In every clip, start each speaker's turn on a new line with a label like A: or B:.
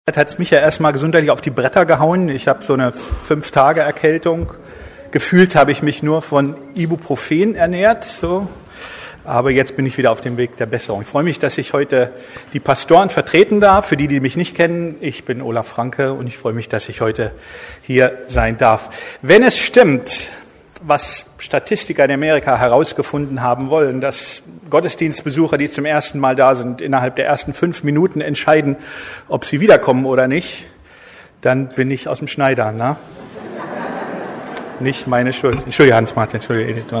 A: Hat es mich ja erstmal gesundheitlich auf die Bretter gehauen. Ich habe so eine 5-Tage-Erkältung. Gefühlt habe ich mich nur von Ibuprofen ernährt. So. Aber jetzt bin ich wieder auf dem Weg der Besserung. Ich freue mich, dass ich heute die Pastoren vertreten darf. Für die, die mich nicht kennen, ich bin Olaf Franke und ich freue mich, dass ich heute hier sein darf. Wenn es stimmt, was Statistiker in Amerika herausgefunden haben wollen, dass Gottesdienstbesucher, die zum ersten Mal da sind, innerhalb der ersten 5 Minuten entscheiden, ob sie wiederkommen oder nicht, dann bin ich aus dem Schneider, ne? Nicht meine Schuld. Entschuldige, Hans-Martin, entschuldige, Edith.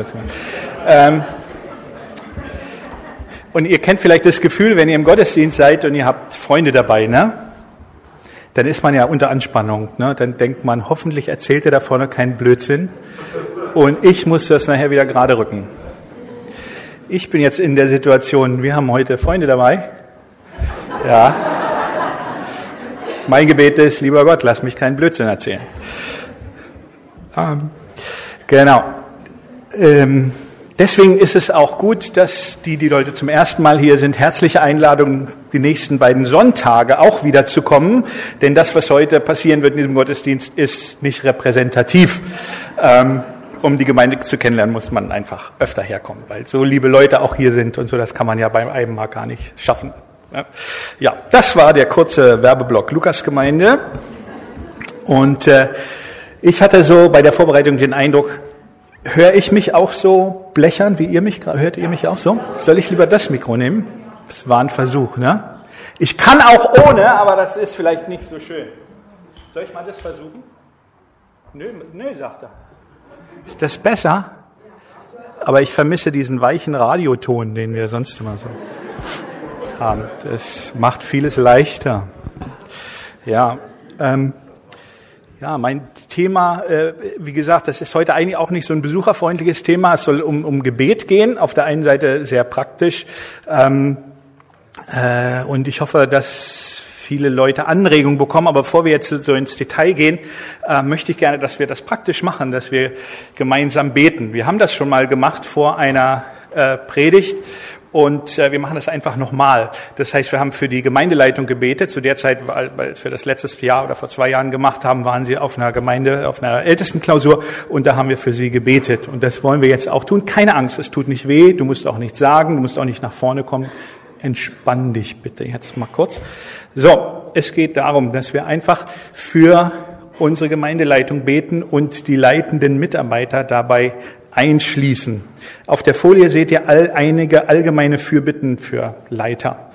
A: Und ihr kennt vielleicht das Gefühl, wenn ihr im Gottesdienst seid und ihr habt Freunde dabei, ne? Dann ist man ja unter Anspannung, ne? Dann denkt man, hoffentlich erzählt er da vorne keinen Blödsinn und ich muss das nachher wieder gerade rücken. Ich bin jetzt in der Situation, wir haben heute Freunde dabei. Ja. Mein Gebet ist, lieber Gott, lass mich keinen Blödsinn erzählen. Genau. Deswegen ist es auch gut, dass die Leute zum ersten Mal hier sind, herzliche Einladung, die nächsten beiden Sonntage auch wieder zu kommen. Denn das, was heute passieren wird in diesem Gottesdienst, ist nicht repräsentativ. Um die Gemeinde zu kennenlernen, muss man einfach öfter herkommen, weil so liebe Leute auch hier sind und so, das kann man ja beim einem Mal gar nicht schaffen. Ja, das war der kurze Werbeblock Lukasgemeinde. Und ich hatte so bei der Vorbereitung den Eindruck, höre ich mich auch so blechern, wie ihr mich gerade? Hört ihr mich auch so? Soll ich lieber das Mikro nehmen? Das war ein Versuch, ne? Ich kann auch ohne, aber das ist vielleicht nicht so schön. Soll ich mal das versuchen? Nö, sagt er. Ist das besser? Aber ich vermisse diesen weichen Radioton, den wir sonst immer so haben. Das macht vieles leichter. Ja, mein Thema, wie gesagt, das ist heute eigentlich auch nicht so ein besucherfreundliches Thema. Es soll um Gebet gehen. Auf der einen Seite sehr praktisch. Und ich hoffe, dass viele Leute Anregungen bekommen. Aber bevor wir jetzt so ins Detail gehen, möchte ich gerne, dass wir das praktisch machen, dass wir gemeinsam beten. Wir haben das schon mal gemacht vor einer Predigt. Und wir machen das einfach nochmal. Das heißt, wir haben für die Gemeindeleitung gebetet. Zu der Zeit, weil wir das letztes Jahr oder vor 2 Jahren gemacht haben, waren sie auf einer Gemeinde, auf einer Ältestenklausur. Und da haben wir für sie gebetet. Und das wollen wir jetzt auch tun. Keine Angst, es tut nicht weh. Du musst auch nichts sagen. Du musst auch nicht nach vorne kommen. Entspann dich bitte jetzt mal kurz. So, es geht darum, dass wir einfach für unsere Gemeindeleitung beten und die leitenden Mitarbeiter dabei einschließen. Auf der Folie seht ihr einige allgemeine Fürbitten für Leiter.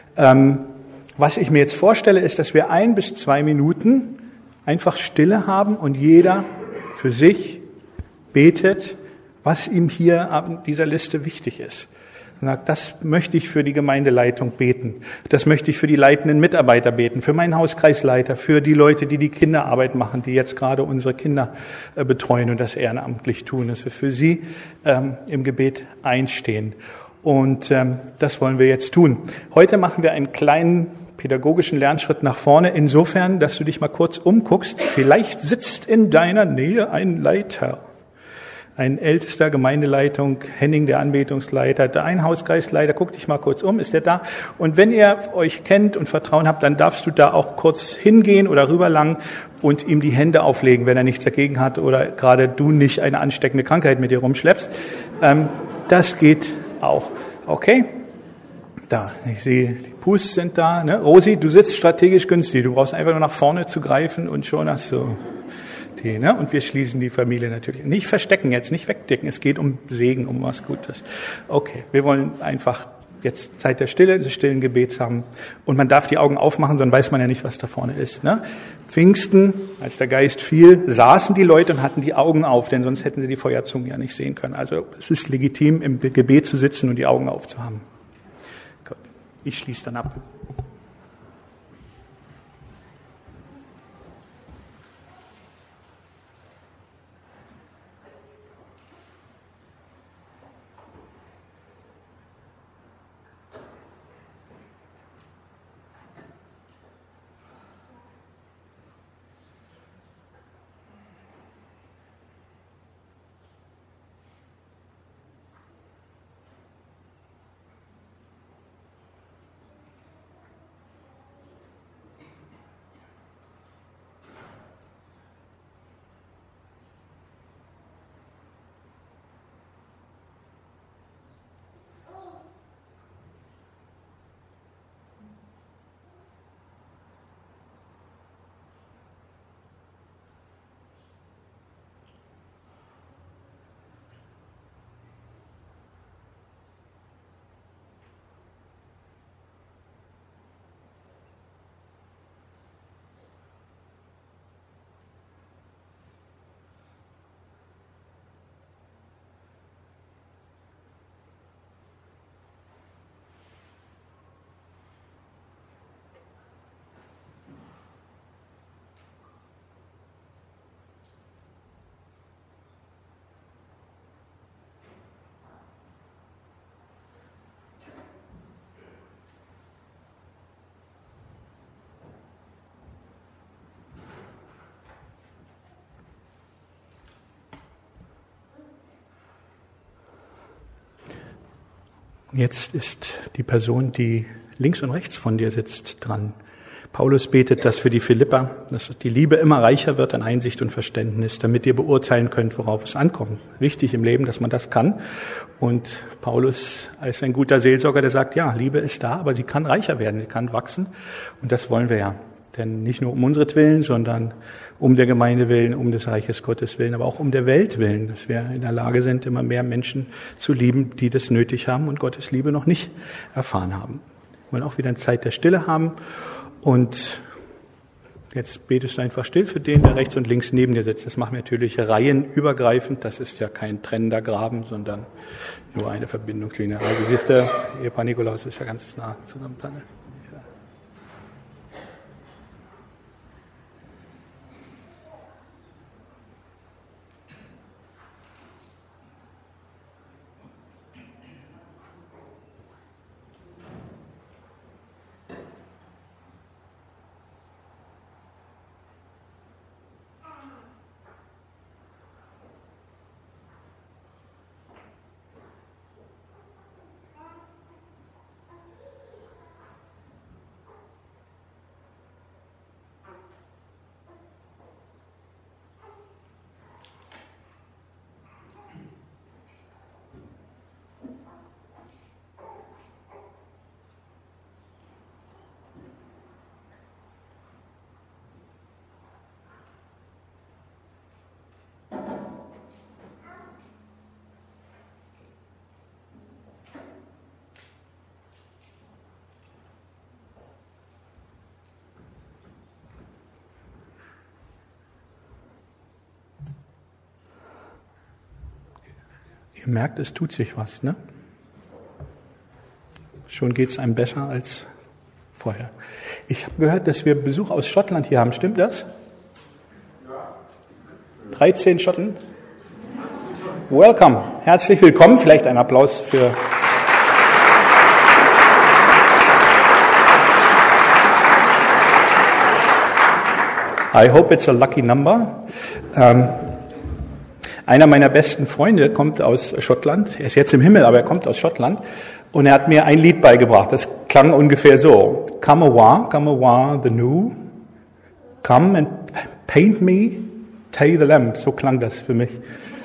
A: Was ich mir jetzt vorstelle, ist, dass wir 1 bis 2 Minuten einfach Stille haben und jeder für sich betet, was ihm hier an dieser Liste wichtig ist. Und sagt, das möchte ich für die Gemeindeleitung beten. Das möchte ich für die leitenden Mitarbeiter beten, für meinen Hauskreisleiter, für die Leute, die die Kinderarbeit machen, die jetzt gerade unsere Kinder betreuen und das ehrenamtlich tun, dass wir für sie im Gebet einstehen. Und das wollen wir jetzt tun. Heute machen wir einen kleinen pädagogischen Lernschritt nach vorne, insofern, dass du dich mal kurz umguckst. Vielleicht sitzt in deiner Nähe ein Leiter. Ein ältester Gemeindeleitung, Henning, der Anbetungsleiter, ein Hauskreisleiter, guck dich mal kurz um, ist der da? Und wenn ihr euch kennt und Vertrauen habt, dann darfst du da auch kurz hingehen oder rüberlangen und ihm die Hände auflegen, wenn er nichts dagegen hat oder gerade du nicht eine ansteckende Krankheit mit dir rumschleppst. Das geht auch. Okay? Da, ich sehe, die Pus sind da. Ne? Rosi, du sitzt strategisch günstig. Du brauchst einfach nur nach vorne zu greifen und schon hast du... Ne? Und wir schließen die Familie natürlich. Nicht verstecken jetzt, nicht wegdecken. Es geht um Segen, um was Gutes. Okay, wir wollen einfach jetzt Zeit der Stille, des stillen Gebets haben. Und man darf die Augen aufmachen, sonst weiß man ja nicht, was da vorne ist. Ne? Pfingsten, als der Geist fiel, saßen die Leute und hatten die Augen auf, denn sonst hätten sie die Feuerzungen ja nicht sehen können. Also es ist legitim, im Gebet zu sitzen und die Augen aufzuhaben. Gut, ich schließe dann ab. Jetzt ist die Person, die links und rechts von dir sitzt, dran. Paulus betet das für die Philipper, dass die Liebe immer reicher wird an Einsicht und Verständnis, damit ihr beurteilen könnt, worauf es ankommt. Wichtig im Leben, dass man das kann. Und Paulus ist ein guter Seelsorger, der sagt, ja, Liebe ist da, aber sie kann reicher werden, sie kann wachsen. Und das wollen wir ja. Denn nicht nur um unseren sondern um der Gemeinde willen, um des Reiches Gottes willen, aber auch um der Welt willen, dass wir in der Lage sind, immer mehr Menschen zu lieben, die das nötig haben und Gottes Liebe noch nicht erfahren haben. Wir wollen auch wieder eine Zeit der Stille haben. Und jetzt betest du einfach still für den, der rechts und links neben dir sitzt. Das machen wir natürlich reihenübergreifend. Das ist ja kein trennender Graben, sondern nur eine Verbindungslinie. Also siehst du, Ehepaar Nikolaus ist ja ganz nah zusammen. Ihr merkt, es tut sich was, ne? Schon geht es einem besser als vorher. Ich habe gehört, dass wir Besuch aus Schottland hier haben. Stimmt das? 13 Schotten? Welcome. Herzlich willkommen. Vielleicht ein Applaus für... I hope it's a lucky number. Einer meiner besten Freunde kommt aus Schottland. Er ist jetzt im Himmel, aber er kommt aus Schottland. Und er hat mir ein Lied beigebracht. Das klang ungefähr so. Come a the new. Come and paint me, Tay the Lamb. So klang das für mich.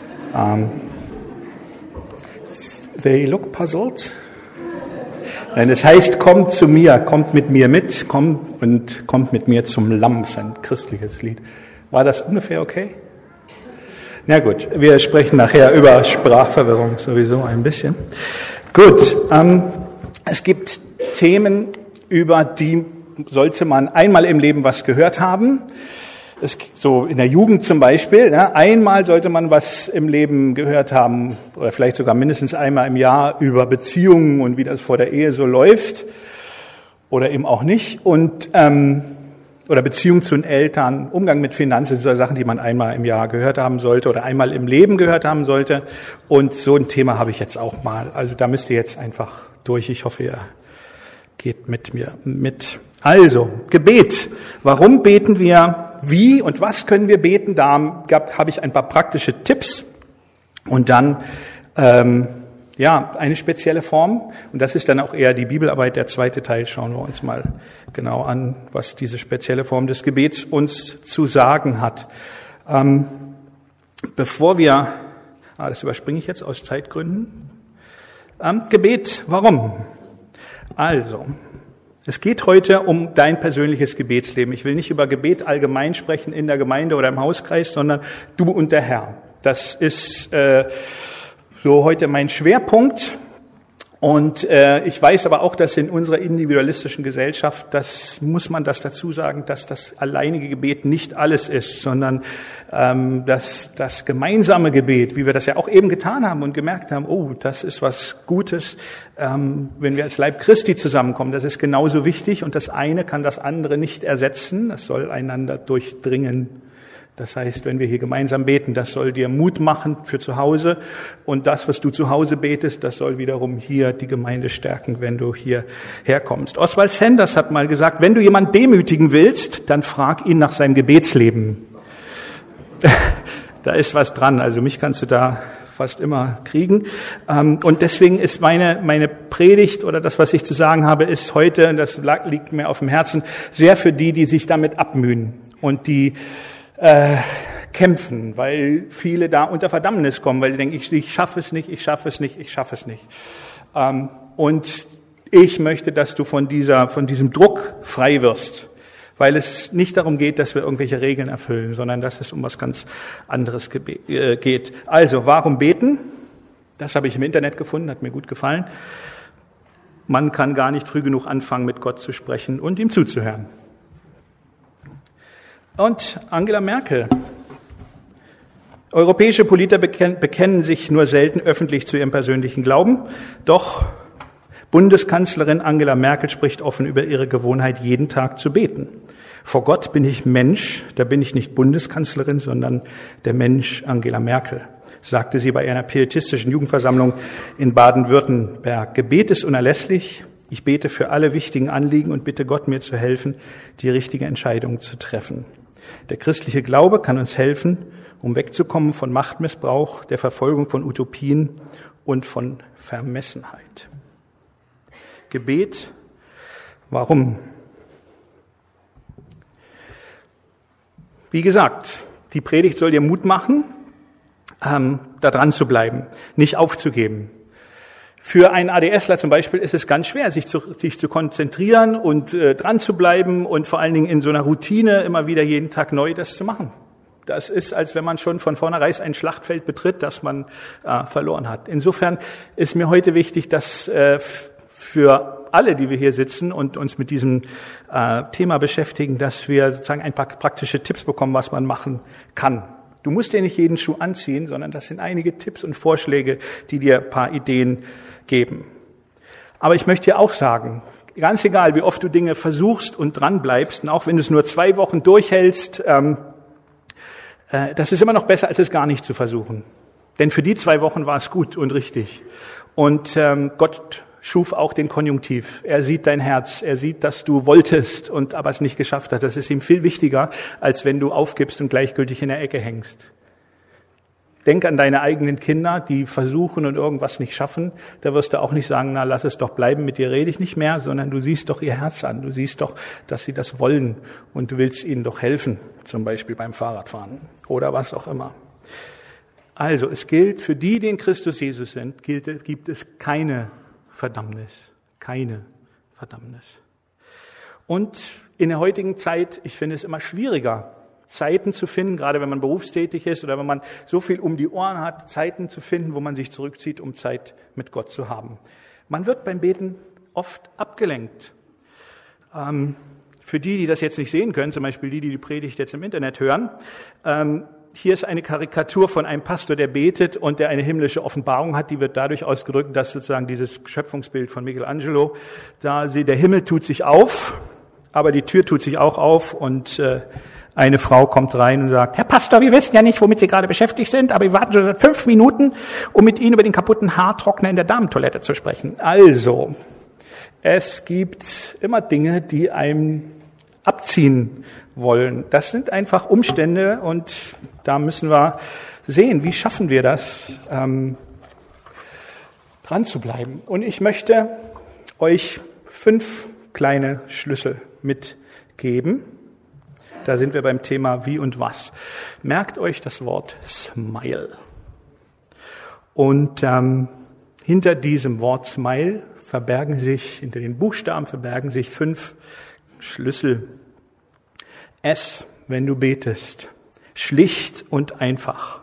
A: They look puzzled. Nein, es heißt, kommt zu mir, kommt mit mir mit, kommt mit mir zum Lamm. Das ist ein christliches Lied. War das ungefähr okay? Na gut, wir sprechen nachher über Sprachverwirrung sowieso ein bisschen. Gut, es gibt Themen, über die sollte man einmal im Leben was gehört haben. So in der Jugend zum Beispiel, ne? Einmal sollte man was im Leben gehört haben, oder vielleicht sogar mindestens einmal im Jahr über Beziehungen und wie das vor der Ehe so läuft, oder eben auch nicht. Und oder Beziehung zu den Eltern, Umgang mit Finanzen, das sind Sachen, die man einmal im Jahr gehört haben sollte oder einmal im Leben gehört haben sollte. Und so ein Thema habe ich jetzt auch mal. Also da müsst ihr jetzt einfach durch. Ich hoffe, ihr geht mit mir mit. Also, Gebet. Warum beten wir? Wie und was können wir beten? Da habe ich ein paar praktische Tipps. Und dann eine spezielle Form, und das ist dann auch eher die Bibelarbeit, der zweite Teil, schauen wir uns mal genau an, was diese spezielle Form des Gebets uns zu sagen hat. Bevor wir, das überspringe ich jetzt aus Zeitgründen, Gebet, warum? Also, es geht heute um dein persönliches Gebetsleben. Ich will nicht über Gebet allgemein sprechen in der Gemeinde oder im Hauskreis, sondern du und der Herr. Das ist so heute mein Schwerpunkt. Und ich weiß aber auch, dass in unserer individualistischen Gesellschaft, das muss man das dazu sagen, dass das alleinige Gebet nicht alles ist, sondern dass das gemeinsame Gebet, wie wir das ja auch eben getan haben und gemerkt haben, oh, das ist was Gutes, wenn wir als Leib Christi zusammenkommen, das ist genauso wichtig und das eine kann das andere nicht ersetzen, das soll einander durchdringen. Das heißt, wenn wir hier gemeinsam beten, das soll dir Mut machen für zu Hause. Und das, was du zu Hause betest, das soll wiederum hier die Gemeinde stärken, wenn du hier herkommst. Oswald Sanders hat mal gesagt, wenn du jemanden demütigen willst, dann frag ihn nach seinem Gebetsleben. Da ist was dran. Also mich kannst du da fast immer kriegen. Und deswegen ist meine Predigt oder das, was ich zu sagen habe, ist heute, und das liegt mir auf dem Herzen, sehr für die sich damit abmühen und die kämpfen, weil viele da unter Verdammnis kommen, weil sie denken, ich schaffe es nicht. Und ich möchte, dass du von diesem Druck frei wirst, weil es nicht darum geht, dass wir irgendwelche Regeln erfüllen, sondern dass es um was ganz anderes geht. Also, warum beten? Das habe ich im Internet gefunden, hat mir gut gefallen. Man kann gar nicht früh genug anfangen, mit Gott zu sprechen und ihm zuzuhören. Und Angela Merkel. Europäische Politiker bekennen sich nur selten öffentlich zu ihrem persönlichen Glauben, doch Bundeskanzlerin Angela Merkel spricht offen über ihre Gewohnheit, jeden Tag zu beten. Vor Gott bin ich Mensch, da bin ich nicht Bundeskanzlerin, sondern der Mensch Angela Merkel, sagte sie bei einer pietistischen Jugendversammlung in Baden-Württemberg. Gebet ist unerlässlich. Ich bete für alle wichtigen Anliegen und bitte Gott, mir zu helfen, die richtige Entscheidung zu treffen. Der christliche Glaube kann uns helfen, um wegzukommen von Machtmissbrauch, der Verfolgung von Utopien und von Vermessenheit. Gebet, warum? Wie gesagt, die Predigt soll dir Mut machen, da dran zu bleiben, nicht aufzugeben. Für einen ADSler zum Beispiel ist es ganz schwer, sich zu konzentrieren und dran zu bleiben und vor allen Dingen in so einer Routine immer wieder jeden Tag neu das zu machen. Das ist, als wenn man schon von vornherein ein Schlachtfeld betritt, das man verloren hat. Insofern ist mir heute wichtig, dass für alle, die wir hier sitzen und uns mit diesem Thema beschäftigen, dass wir sozusagen ein paar praktische Tipps bekommen, was man machen kann. Du musst dir nicht jeden Schuh anziehen, sondern das sind einige Tipps und Vorschläge, die dir ein paar Ideen geben. Aber ich möchte dir auch sagen, ganz egal, wie oft du Dinge versuchst und dran bleibst, und auch wenn du es nur 2 Wochen durchhältst, das ist immer noch besser, als es gar nicht zu versuchen. Denn für die 2 Wochen war es gut und richtig. Und Gott schuf auch den Konjunktiv. Er sieht dein Herz. Er sieht, dass du wolltest und aber es nicht geschafft hast. Das ist ihm viel wichtiger, als wenn du aufgibst und gleichgültig in der Ecke hängst. Denk an deine eigenen Kinder, die versuchen und irgendwas nicht schaffen. Da wirst du auch nicht sagen, na, lass es doch bleiben, mit dir rede ich nicht mehr, sondern du siehst doch ihr Herz an. Du siehst doch, dass sie das wollen und du willst ihnen doch helfen, zum Beispiel beim Fahrradfahren oder was auch immer. Also, es gilt, für die in Christus Jesus sind, gibt es keine Verdammnis. Keine Verdammnis. Und in der heutigen Zeit, ich finde es immer schwieriger, Zeiten zu finden, gerade wenn man berufstätig ist oder wenn man so viel um die Ohren hat, Zeiten zu finden, wo man sich zurückzieht, um Zeit mit Gott zu haben. Man wird beim Beten oft abgelenkt. Für die das jetzt nicht sehen können, zum Beispiel die Predigt jetzt im Internet hören, hier ist eine Karikatur von einem Pastor, der betet und der eine himmlische Offenbarung hat. Die wird dadurch ausgedrückt, dass sozusagen dieses Schöpfungsbild von Michelangelo, der Himmel tut sich auf, aber die Tür tut sich auch auf und eine Frau kommt rein und sagt, Herr Pastor, wir wissen ja nicht, womit Sie gerade beschäftigt sind, aber wir warten schon seit 5 Minuten, um mit Ihnen über den kaputten Haartrockner in der Damentoilette zu sprechen. Also, es gibt immer Dinge, die einem abziehen wollen. Das sind einfach Umstände und da müssen wir sehen, wie schaffen wir das, dran zu bleiben. Und ich möchte euch 5 kleine Schlüssel mitgeben. Da sind wir beim Thema Wie und Was. Merkt euch das Wort Smile. Und hinter diesem Wort Smile hinter den Buchstaben verbergen sich 5 Schlüssel. S, wenn du betest. Schlicht und einfach.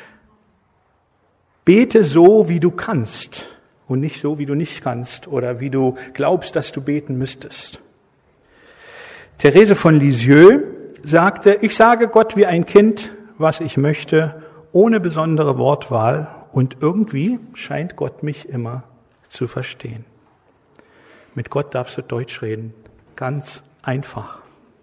A: Bete so, wie du kannst und nicht so, wie du nicht kannst oder wie du glaubst, dass du beten müsstest. Therese von Lisieux sagte, ich sage Gott wie ein Kind, was ich möchte, ohne besondere Wortwahl und irgendwie scheint Gott mich immer zu verstehen. Mit Gott darfst du Deutsch reden, ganz einfach.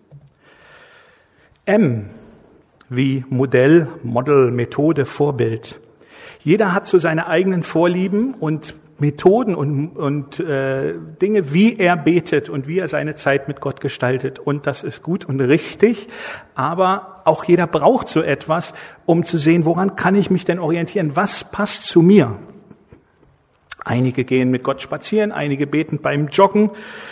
A: M wie Modell, Methode, Vorbild. Jeder hat so seine eigenen Vorlieben und Methoden und Dinge, wie er betet und wie er seine Zeit mit Gott gestaltet. Und das ist gut und richtig, aber auch jeder braucht so etwas, um zu sehen, woran kann ich mich denn orientieren? Was passt zu mir? Einige gehen mit Gott spazieren, einige beten beim Joggen.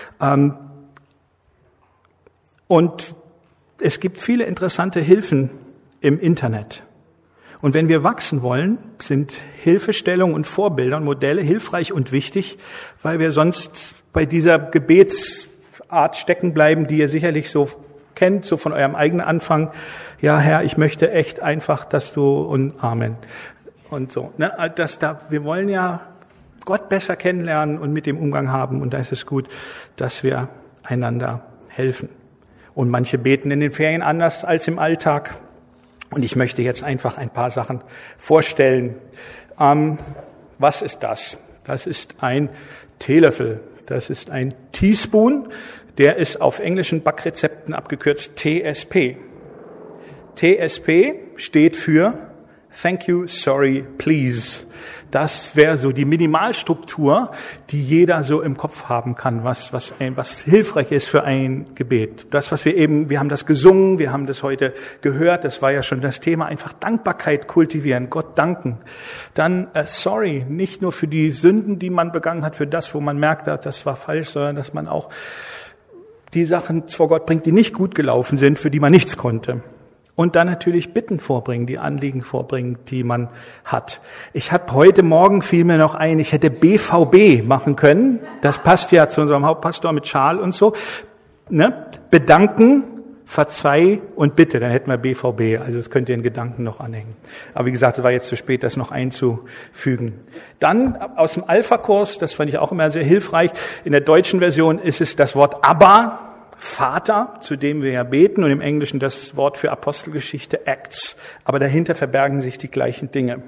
A: Und es gibt viele interessante Hilfen im Internet. Und wenn wir wachsen wollen, sind Hilfestellungen und Vorbilder und Modelle hilfreich und wichtig, weil wir sonst bei dieser Gebetsart stecken bleiben, die ihr sicherlich so kennt, so von eurem eigenen Anfang. Ja, Herr, ich möchte echt einfach, dass du und Amen und so. Ne? Wir wollen ja Gott besser kennenlernen und mit dem Umgang haben. Und da ist es gut, dass wir einander helfen. Und manche beten in den Ferien anders als im Alltag. Und ich möchte jetzt einfach ein paar Sachen vorstellen. Was ist das? Das ist ein Teelöffel. Das ist ein Teaspoon. Der ist auf englischen Backrezepten abgekürzt TSP. TSP steht für Thank you, sorry, please. Das wäre so die Minimalstruktur, die jeder so im Kopf haben kann, was hilfreich ist für ein Gebet. Das, was wir haben das gesungen, wir haben das heute gehört, das war ja schon das Thema, einfach Dankbarkeit kultivieren, Gott danken. Dann sorry, nicht nur für die Sünden, die man begangen hat, für das, wo man merkt, das war falsch, sondern dass man auch die Sachen vor Gott bringt, die nicht gut gelaufen sind, für die man nichts konnte. Und dann natürlich Bitten vorbringen, die Anliegen vorbringen, die man hat. Ich habe heute Morgen fiel mir noch ein, ich hätte BVB machen können. Das passt ja zu unserem Hauptpastor mit Schal und so. Ne? Bedanken, verzeih und bitte, dann hätten wir BVB. Also das könnt ihr in Gedanken noch anhängen. Aber wie gesagt, es war jetzt zu spät, das noch einzufügen. Dann aus dem Alpha-Kurs, das fand ich auch immer sehr hilfreich. In der deutschen Version ist es das Wort Abba, Vater, zu dem wir ja beten, und im Englischen das Wort für Apostelgeschichte, Acts. Aber dahinter verbergen sich die gleichen Dinge.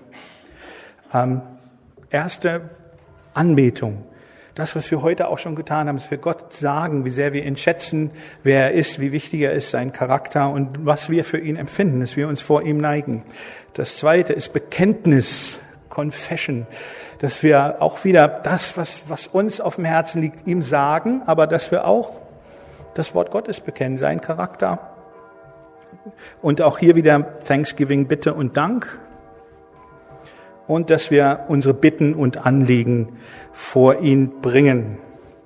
A: Erste Anbetung. Das, was wir heute auch schon getan haben, dass wir Gott sagen, wie sehr wir ihn schätzen, wer er ist, wie wichtig er ist, sein Charakter und was wir für ihn empfinden, dass wir uns vor ihm neigen. Das zweite ist Bekenntnis, Confession, dass wir auch wieder das, was uns auf dem Herzen liegt, ihm sagen, aber dass wir auch das Wort Gottes bekennen, seinen Charakter. Und auch hier wieder Thanksgiving, Bitte und Dank. Und dass wir unsere Bitten und Anliegen vor ihn bringen.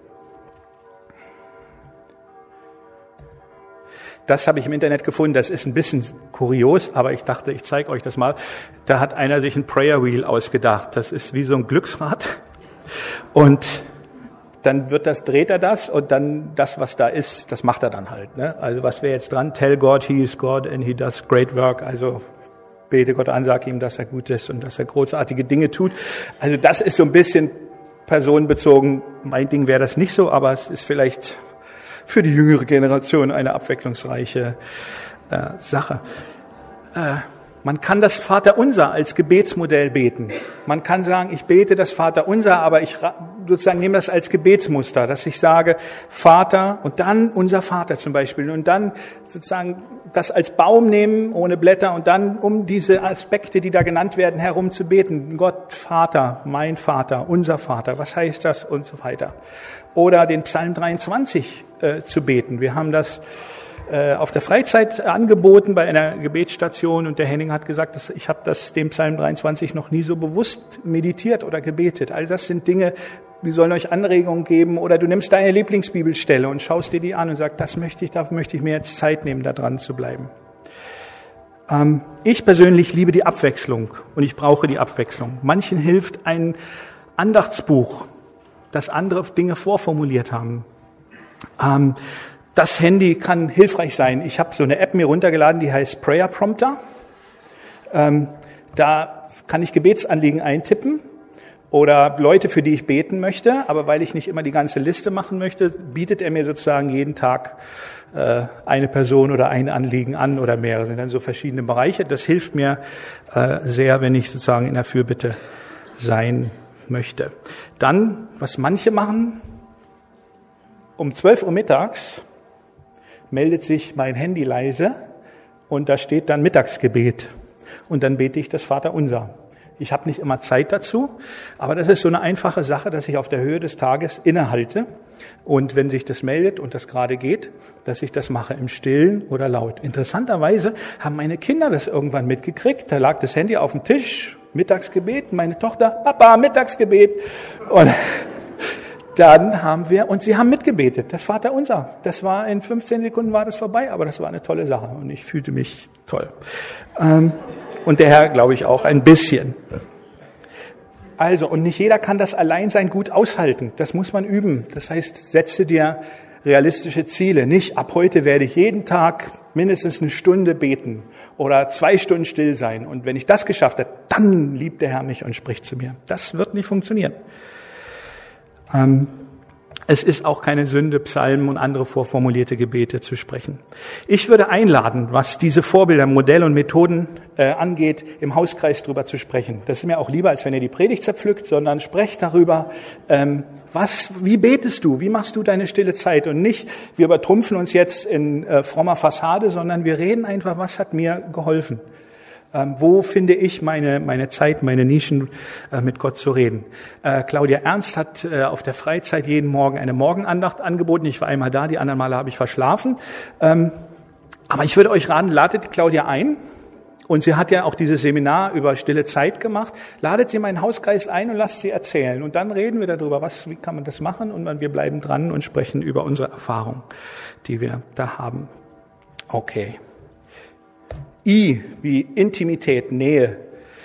A: Das habe ich im Internet gefunden, das ist ein bisschen kurios, aber ich dachte, ich zeige euch das mal. Da hat einer sich ein Prayer Wheel ausgedacht. Das ist wie so ein Glücksrad. Und dann dreht er das und dann das, was da ist, das macht er dann halt. Ne? Also was wäre jetzt dran? Tell God he is God and he does great work. Also bete Gott an, sag ihm, dass er gut ist und dass er großartige Dinge tut. Also das ist so ein bisschen personenbezogen. Mein Ding wäre das nicht so, aber es ist vielleicht für die jüngere Generation eine abwechslungsreiche Sache. Man kann das Vaterunser als Gebetsmodell beten. Man kann sagen, ich bete das Vaterunser, aber ich sozusagen nehme das als Gebetsmuster, dass ich sage, Vater und dann unser Vater zum Beispiel und dann sozusagen das als Baum nehmen, ohne Blätter und dann um diese Aspekte, die da genannt werden, herum zu beten. Gott, Vater, mein Vater, unser Vater, was heißt das und so weiter. Oder den Psalm 23 zu beten. Wir haben das auf der Freizeit angeboten bei einer Gebetsstation und der Henning hat gesagt, ich habe den Psalm 23 noch nie so bewusst meditiert oder gebetet. All das sind Dinge, die sollen euch Anregungen geben oder du nimmst deine Lieblingsbibelstelle und schaust dir die an und sagst, da möchte ich mir jetzt Zeit nehmen, da dran zu bleiben. Ich persönlich liebe die Abwechslung und ich brauche die Abwechslung. Manchen hilft ein Andachtsbuch, das andere Dinge vorformuliert haben. Das Handy kann hilfreich sein. Ich habe so eine App mir runtergeladen, die heißt Prayer Prompter. Da kann ich Gebetsanliegen eintippen oder Leute, für die ich beten möchte. Aber weil ich nicht immer die ganze Liste machen möchte, bietet er mir sozusagen jeden Tag eine Person oder ein Anliegen an oder mehrere. Das sind dann so verschiedene Bereiche. Das hilft mir sehr, wenn ich sozusagen in der Fürbitte sein möchte. Dann, was manche machen, um 12 Uhr mittags meldet sich mein Handy leise und da steht dann Mittagsgebet. Und dann bete ich das Vaterunser. Ich habe nicht immer Zeit dazu, aber das ist so eine einfache Sache, dass ich auf der Höhe des Tages innehalte Und wenn sich das meldet und das gerade geht, dass ich das mache im Stillen oder laut. Interessanterweise haben meine Kinder das irgendwann mitgekriegt. Da lag das Handy auf dem Tisch, Mittagsgebet, meine Tochter, Papa, Mittagsgebet. Und dann und sie haben mitgebetet, das Vaterunser. Das war in 15 Sekunden war das vorbei, aber das war eine tolle Sache und ich fühlte mich toll. Und der Herr, glaube ich, auch ein bisschen. Also, und nicht jeder kann das Alleinsein gut aushalten. Das muss man üben. Das heißt, setze dir realistische Ziele. Nicht, ab heute werde ich jeden Tag mindestens eine Stunde beten oder 2 Stunden still sein. Und wenn ich das geschafft habe, dann liebt der Herr mich und spricht zu mir. Das wird nicht funktionieren. Es ist auch keine Sünde, Psalmen und andere vorformulierte Gebete zu sprechen. Ich würde einladen, was diese Vorbilder, Modelle und Methoden angeht, im Hauskreis drüber zu sprechen. Das ist mir auch lieber, als wenn ihr die Predigt zerpflückt, sondern sprecht darüber, wie betest du, wie machst du deine stille Zeit? Und nicht, wir übertrumpfen uns jetzt in frommer Fassade, sondern wir reden einfach, was hat mir geholfen? Wo finde ich meine Zeit, meine Nischen, mit Gott zu reden? Claudia Ernst hat auf der Freizeit jeden Morgen eine Morgenandacht angeboten. Ich war einmal da, die anderen Male habe ich verschlafen. Aber ich würde euch raten, ladet Claudia ein. Und sie hat ja auch dieses Seminar über stille Zeit gemacht. Ladet sie in meinen Hauskreis ein und lasst sie erzählen. Und dann reden wir darüber, wie kann man das machen? Und wir bleiben dran und sprechen über unsere Erfahrung, die wir da haben. Okay. I wie Intimität, Nähe.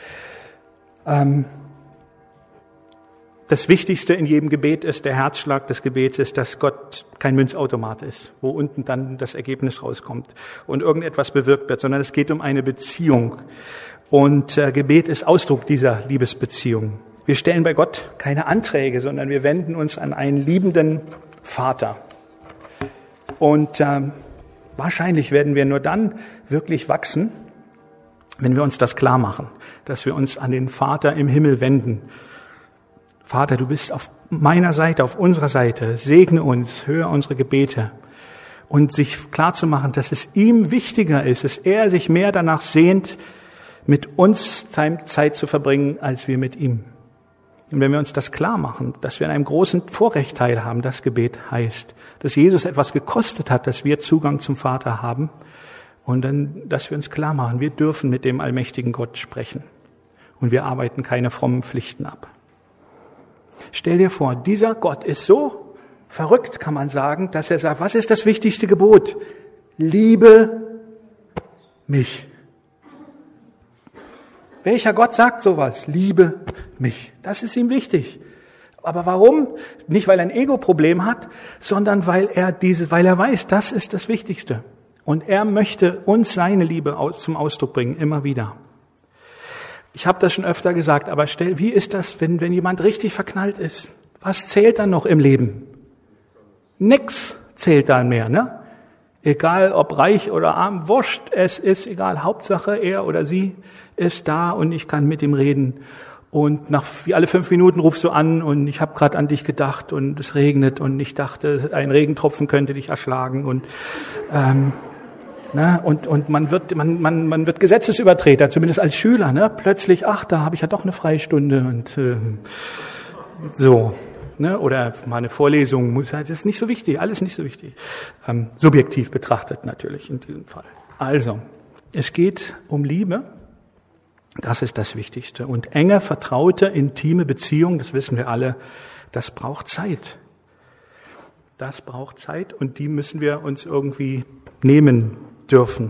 A: Das Wichtigste in jedem Gebet ist, der Herzschlag des Gebets ist, dass Gott kein Münzautomat ist, wo unten dann das Ergebnis rauskommt und irgendetwas bewirkt wird, sondern es geht um eine Beziehung. Und Gebet ist Ausdruck dieser Liebesbeziehung. Wir stellen bei Gott keine Anträge, sondern wir wenden uns an einen liebenden Vater. Und wahrscheinlich werden wir nur dann wirklich wachsen, wenn wir uns das klar machen, dass wir uns an den Vater im Himmel wenden. Vater, du bist auf meiner Seite, auf unserer Seite. Segne uns, höre unsere Gebete. Und sich klar zu machen, dass es ihm wichtiger ist, dass er sich mehr danach sehnt, mit uns Zeit zu verbringen, als wir mit ihm. Und wenn wir uns das klar machen, dass wir an einem großen Vorrecht teilhaben, das Gebet heißt, dass Jesus etwas gekostet hat, dass wir Zugang zum Vater haben und dann, dass wir uns klar machen, wir dürfen mit dem allmächtigen Gott sprechen und wir arbeiten keine frommen Pflichten ab. Stell dir vor, dieser Gott ist so verrückt, kann man sagen, dass er sagt, was ist das wichtigste Gebot? Liebe mich. Welcher Gott sagt sowas? Liebe mich. Das ist ihm wichtig. Aber warum? Nicht, weil er ein Ego-Problem hat, sondern weil er weiß, das ist das Wichtigste. Und er möchte uns seine Liebe zum Ausdruck bringen, immer wieder. Ich habe das schon öfter gesagt, aber wie ist das, wenn jemand richtig verknallt ist? Was zählt dann noch im Leben? Nix zählt dann mehr, ne? Egal ob reich oder arm, wurscht, es ist egal. Hauptsache er oder sie ist da und ich kann mit ihm reden. Und wie alle 5 Minuten rufst du an und ich habe gerade an dich gedacht und es regnet und ich dachte, ein Regentropfen könnte dich erschlagen und man wird Gesetzesübertreter, zumindest als Schüler, ne? Plötzlich, da habe ich ja doch eine Freistunde und so. Ne, oder mal eine Vorlesung, das ist nicht so wichtig, alles nicht so wichtig. Subjektiv betrachtet natürlich in diesem Fall. Also, es geht um Liebe, das ist das Wichtigste. Und enge, vertraute, intime Beziehung, das wissen wir alle, das braucht Zeit. Das braucht Zeit und die müssen wir uns irgendwie nehmen dürfen.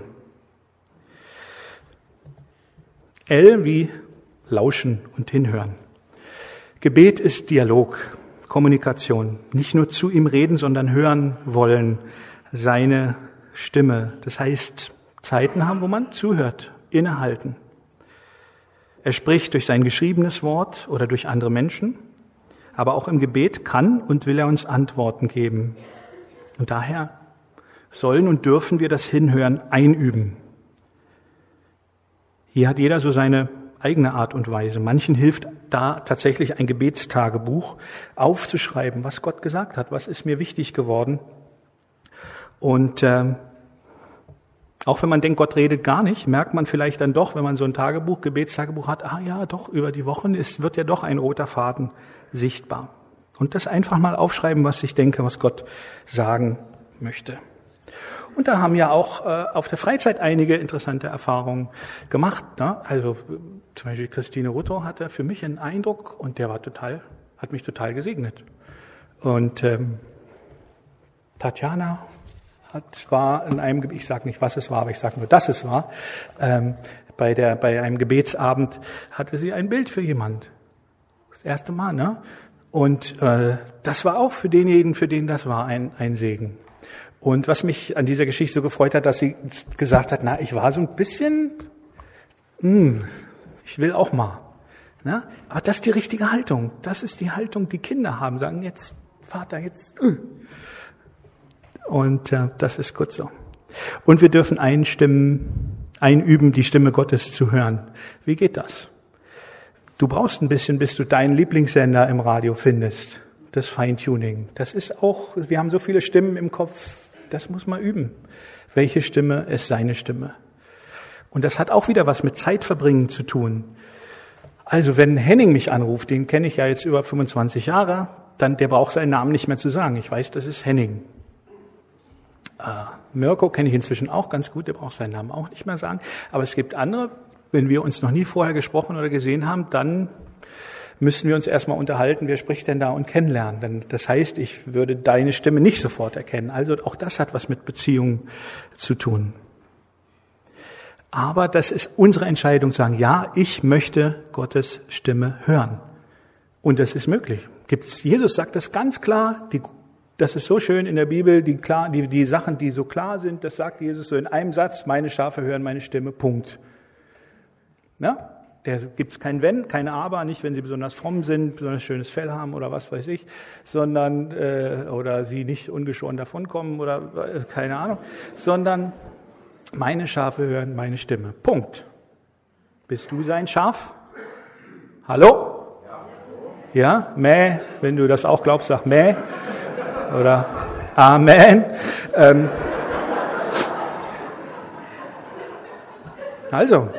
A: L wie lauschen und hinhören. Gebet ist Dialog. Kommunikation, nicht nur zu ihm reden, sondern hören wollen, seine Stimme. Das heißt, Zeiten haben, wo man zuhört, innehalten. Er spricht durch sein geschriebenes Wort oder durch andere Menschen, aber auch im Gebet kann und will er uns Antworten geben. Und daher sollen und dürfen wir das Hinhören einüben. Hier hat jeder so seine eigene Art und Weise. Manchen hilft da tatsächlich ein Gebetstagebuch aufzuschreiben, was Gott gesagt hat, was ist mir wichtig geworden. Und auch wenn man denkt, Gott redet gar nicht, merkt man vielleicht dann doch, wenn man so ein Gebetstagebuch hat, doch, über die Wochen wird ja doch ein roter Faden sichtbar. Und das einfach mal aufschreiben, was ich denke, was Gott sagen möchte. Und da haben ja auch auf der Freizeit einige interessante Erfahrungen gemacht. Ne? Also zum Beispiel Christine Rutto hatte für mich einen Eindruck und der hat mich total gesegnet. Und Tatjana war in einem, ich sage nicht, was es war, aber ich sage nur, dass es war, bei einem Gebetsabend hatte sie ein Bild für jemand. Das erste Mal, ne? Und das war auch für denjenigen, für den das war, ein Segen. Und was mich an dieser Geschichte so gefreut hat, dass sie gesagt hat, ich war so ein bisschen, ich will auch mal. Ne? Aber das ist die richtige Haltung. Das ist die Haltung, die Kinder haben. Sagen jetzt, Vater, jetzt. Und das ist gut so. Und wir dürfen einüben, die Stimme Gottes zu hören. Wie geht das? Du brauchst ein bisschen, bis du deinen Lieblingssender im Radio findest. Das Feintuning. Das ist auch, wir haben so viele Stimmen im Kopf, das muss man üben. Welche Stimme ist seine Stimme? Und das hat auch wieder was mit Zeitverbringen zu tun. Also wenn Henning mich anruft, den kenne ich ja jetzt über 25 Jahre, dann der braucht seinen Namen nicht mehr zu sagen. Ich weiß, das ist Henning. Mirko kenne ich inzwischen auch ganz gut, der braucht seinen Namen auch nicht mehr sagen. Aber es gibt andere, wenn wir uns noch nie vorher gesprochen oder gesehen haben, dann müssen wir uns erstmal unterhalten, wer spricht denn da und kennenlernen. Denn das heißt, ich würde deine Stimme nicht sofort erkennen. Also auch das hat was mit Beziehungen zu tun. Aber das ist unsere Entscheidung, zu sagen, ja, ich möchte Gottes Stimme hören. Und das ist möglich. Jesus sagt das ganz klar, das ist so schön in der Bibel, die Sachen, die so klar sind, das sagt Jesus so in einem Satz, meine Schafe hören meine Stimme, Punkt. Na? Da gibt's kein Wenn, keine Aber, nicht wenn sie besonders fromm sind, besonders schönes Fell haben oder was weiß ich, sondern oder sie nicht ungeschoren davonkommen oder keine Ahnung, sondern meine Schafe hören meine Stimme. Punkt. Bist du sein Schaf? Hallo? Ja, Mäh, wenn du das auch glaubst, sag Mäh oder Amen. Also,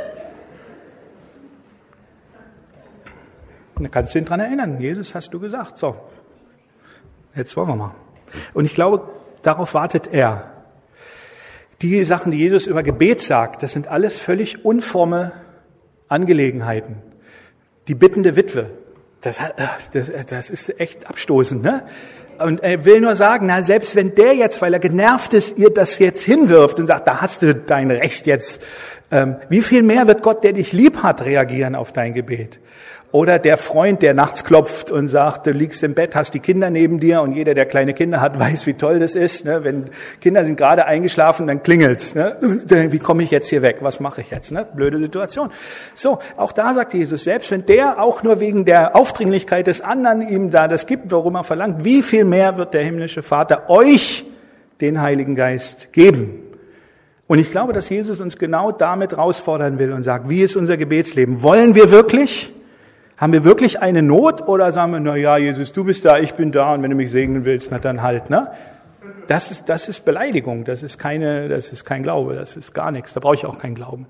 A: da kannst du ihn dran erinnern. Jesus, hast du gesagt. So, jetzt wollen wir mal. Und ich glaube, darauf wartet er. Die Sachen, die Jesus über Gebet sagt, das sind alles völlig unfromme Angelegenheiten. Die bittende Witwe, das ist echt abstoßend, ne? Und er will nur sagen, selbst wenn der jetzt, weil er genervt ist, ihr das jetzt hinwirft und sagt, da hast du dein Recht jetzt, wie viel mehr wird Gott, der dich lieb hat, reagieren auf dein Gebet? Oder der Freund, der nachts klopft und sagt, du liegst im Bett, hast die Kinder neben dir und jeder, der kleine Kinder hat, weiß, wie toll das ist. Ne? Wenn Kinder sind gerade eingeschlafen, dann klingelt's. Ne? Wie komme ich jetzt hier weg? Was mache ich jetzt? Ne? Blöde Situation. So, auch da sagt Jesus, selbst wenn der auch nur wegen der Aufdringlichkeit des anderen ihm da das gibt, warum er verlangt, wie viel mehr wird der himmlische Vater euch den Heiligen Geist geben? Und ich glaube, dass Jesus uns genau damit herausfordern will und sagt, wie ist unser Gebetsleben? Wollen wir wirklich? Haben wir wirklich eine Not oder sagen wir, Jesus, du bist da, ich bin da und wenn du mich segnen willst, dann halt, ne? Das ist Beleidigung, das ist kein Glaube, das ist gar nichts, da brauche ich auch keinen Glauben.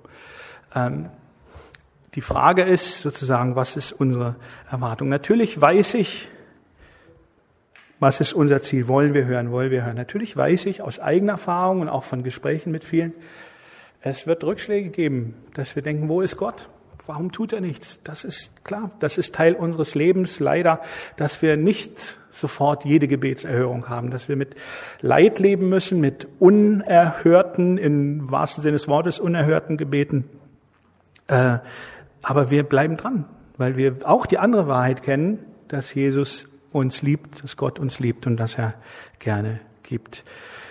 A: Die Frage ist sozusagen, was ist unsere Erwartung? Natürlich weiß ich, was ist unser Ziel? Wollen wir hören? Natürlich weiß ich aus eigener Erfahrung und auch von Gesprächen mit vielen, es wird Rückschläge geben, dass wir denken, wo ist Gott? Warum tut er nichts? Das ist klar, das ist Teil unseres Lebens, leider, dass wir nicht sofort jede Gebetserhörung haben, dass wir mit Leid leben müssen, mit unerhörten, im wahrsten Sinne des Wortes, unerhörten Gebeten. Aber wir bleiben dran, weil wir auch die andere Wahrheit kennen, dass Jesus uns liebt, dass Gott uns liebt und dass er gerne gibt.